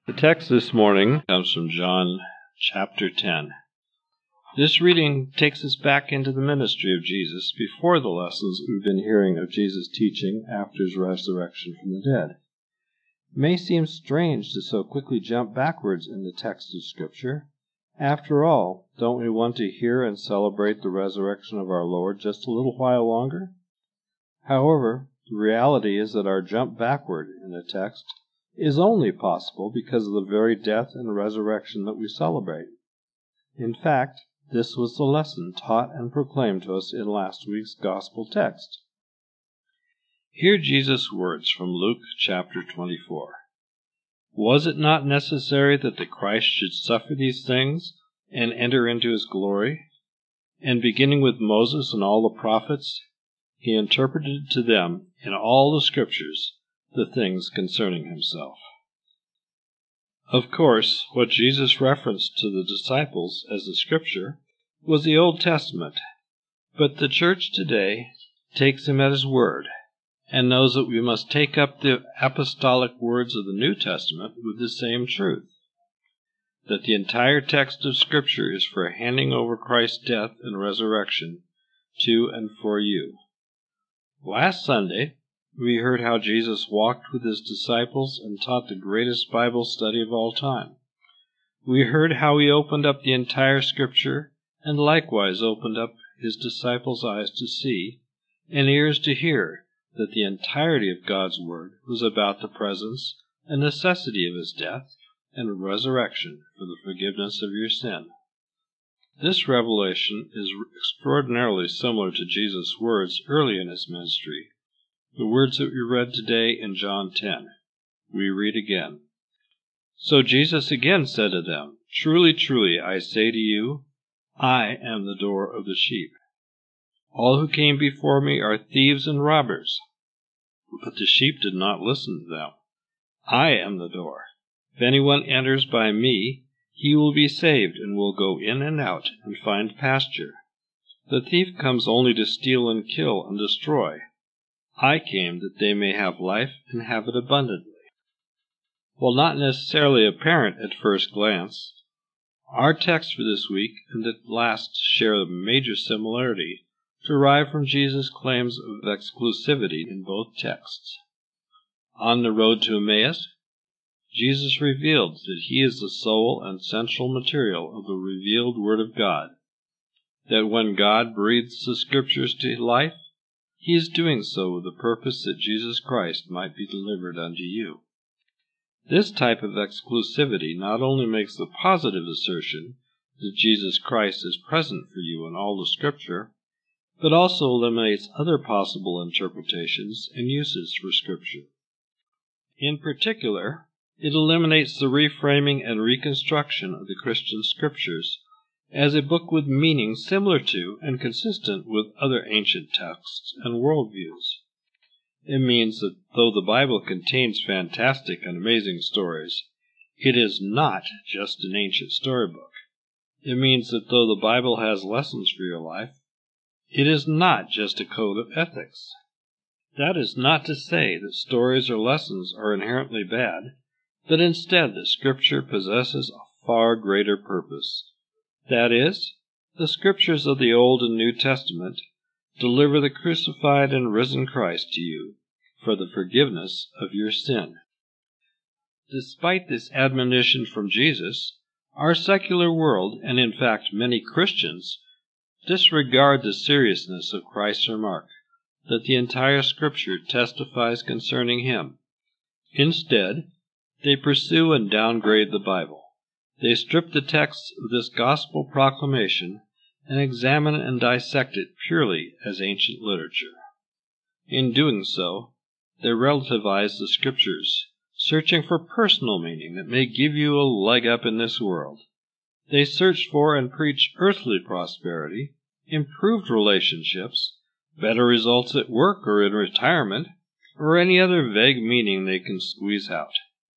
The text this morning comes from John chapter 10. This reading takes us back into the ministry of Jesus before the lessons we've been hearing of Jesus' teaching after his resurrection from the dead. It may seem strange to so quickly jump backwards in the text of Scripture. After all, don't we want to hear and celebrate the resurrection of our Lord just a little while longer? However, the reality is that our jump backward in the text is only possible because of the very death and resurrection that we celebrate. In fact, this was the lesson taught and proclaimed to us in last week's gospel text. Hear Jesus' words from Luke chapter 24. Was it not necessary that the Christ should suffer these things and enter into his glory? And beginning with Moses and all the prophets, he interpreted to them in all the Scriptures the things concerning himself. Of course, what Jesus referenced to the disciples as the Scripture was the Old Testament, but the church today takes him at his word and knows that we must take up the apostolic words of the New Testament with the same truth, that the entire text of Scripture is for handing over Christ's death and resurrection to and for you. Last Sunday, we heard how Jesus walked with his disciples and taught the greatest Bible study of all time. We heard how he opened up the entire Scripture and likewise opened up his disciples' eyes to see and ears to hear that the entirety of God's Word was about the presence and necessity of his death and resurrection for the forgiveness of your sin. This revelation is extraordinarily similar to Jesus' words early in his ministry, the words that we read today in John 10. We read again. So Jesus again said to them, Truly, truly, I say to you, I am the door of the sheep. All who came before me are thieves and robbers, but the sheep did not listen to them. I am the door. If anyone enters by me, he will be saved and will go in and out and find pasture. The thief comes only to steal and kill and destroy. I came that they may have life and have it abundantly. While not necessarily apparent at first glance, our texts for this week and at last share a major similarity derived from Jesus' claims of exclusivity in both texts. On the road to Emmaus, Jesus revealed that he is the sole and central material of the revealed Word of God, that when God breathes the Scriptures to life, he is doing so with the purpose that Jesus Christ might be delivered unto you. This type of exclusivity not only makes the positive assertion that Jesus Christ is present for you in all the Scripture, but also eliminates other possible interpretations and uses for Scripture. In particular, it eliminates the reframing and reconstruction of the Christian Scriptures as a book with meaning similar to and consistent with other ancient texts and worldviews. It means that though the Bible contains fantastic and amazing stories, it is not just an ancient storybook. It means that though the Bible has lessons for your life, it is not just a code of ethics. That is not to say that stories or lessons are inherently bad, but instead that Scripture possesses a far greater purpose. That is, the Scriptures of the Old and New Testament deliver the crucified and risen Christ to you for the forgiveness of your sin. Despite this admonition from Jesus, our secular world, and in fact many Christians, disregard the seriousness of Christ's remark that the entire Scripture testifies concerning him. Instead, they pursue and downgrade the Bible. They strip the texts of this gospel proclamation and examine and dissect it purely as ancient literature. In doing so, they relativize the Scriptures, searching for personal meaning that may give you a leg up in this world. They search for and preach earthly prosperity, improved relationships, better results at work or in retirement, or any other vague meaning they can squeeze out.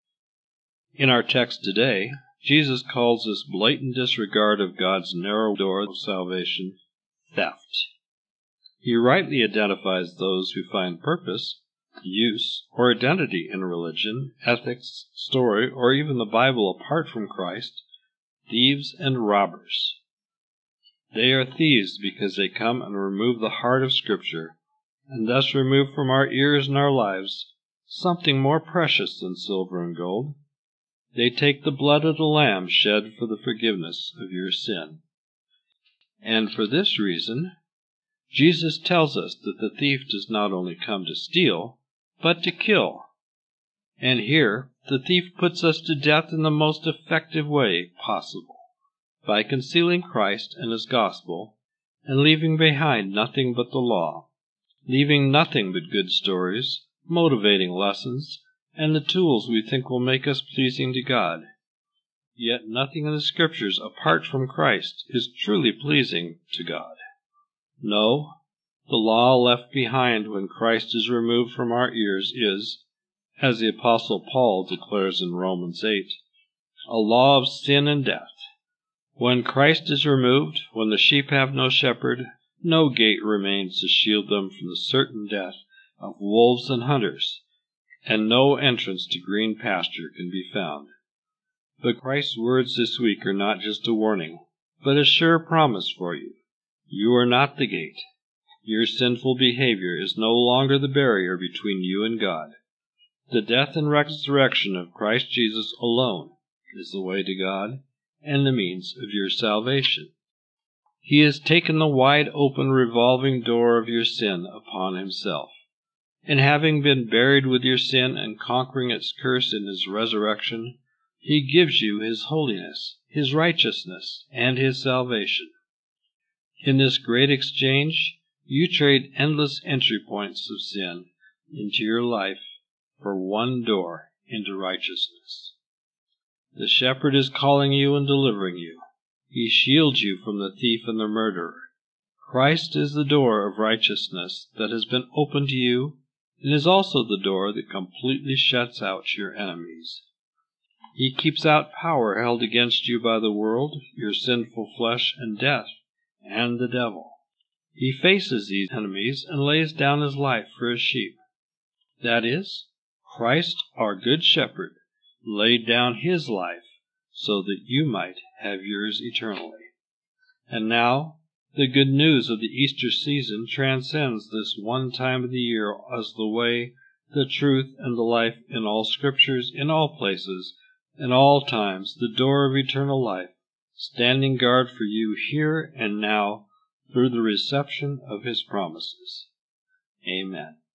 In our text today, Jesus calls this blatant disregard of God's narrow door of salvation theft. He rightly identifies those who find purpose use, or identity in religion, ethics, story, or even the Bible apart from Christ, thieves and robbers. They are thieves because they come and remove the heart of Scripture, and thus remove from our ears and our lives something more precious than silver and gold. They take the blood of the Lamb shed for the forgiveness of your sin. And for this reason, Jesus tells us that the thief does not only come to steal, but to kill. And here, the thief puts us to death in the most effective way possible, by concealing Christ and His gospel, and leaving behind nothing but the law, leaving nothing but good stories, motivating lessons, and the tools we think will make us pleasing to God. Yet nothing in the Scriptures apart from Christ is truly pleasing to God. No, the law left behind when Christ is removed from our ears is, as the Apostle Paul declares in Romans 8, a law of sin and death. When Christ is removed, when the sheep have no shepherd, no gate remains to shield them from the certain death of wolves and hunters, and no entrance to green pasture can be found. But Christ's words this week are not just a warning, but a sure promise for you. You are not the gate. Your sinful behavior is no longer the barrier between you and God. The death and resurrection of Christ Jesus alone is the way to God and the means of your salvation. He has taken the wide open revolving door of your sin upon Himself, and having been buried with your sin and conquering its curse in His resurrection, He gives you His holiness, His righteousness, and His salvation. In this great exchange, you trade endless entry points of sin into your life for one door into righteousness. The shepherd is calling you and delivering you. He shields you from the thief and the murderer. Christ is the door of righteousness that has been opened to you, and is also the door that completely shuts out your enemies. He keeps out power held against you by the world, your sinful flesh, and death, and the devil. He faces these enemies and lays down His life for His sheep. That is, Christ, our good shepherd, laid down His life so that you might have yours eternally. And now, the good news of the Easter season transcends this one time of the year as the way, the truth, and the life in all Scriptures, in all places, in all times, the door of eternal life, standing guard for you here and now through the reception of His promises. Amen.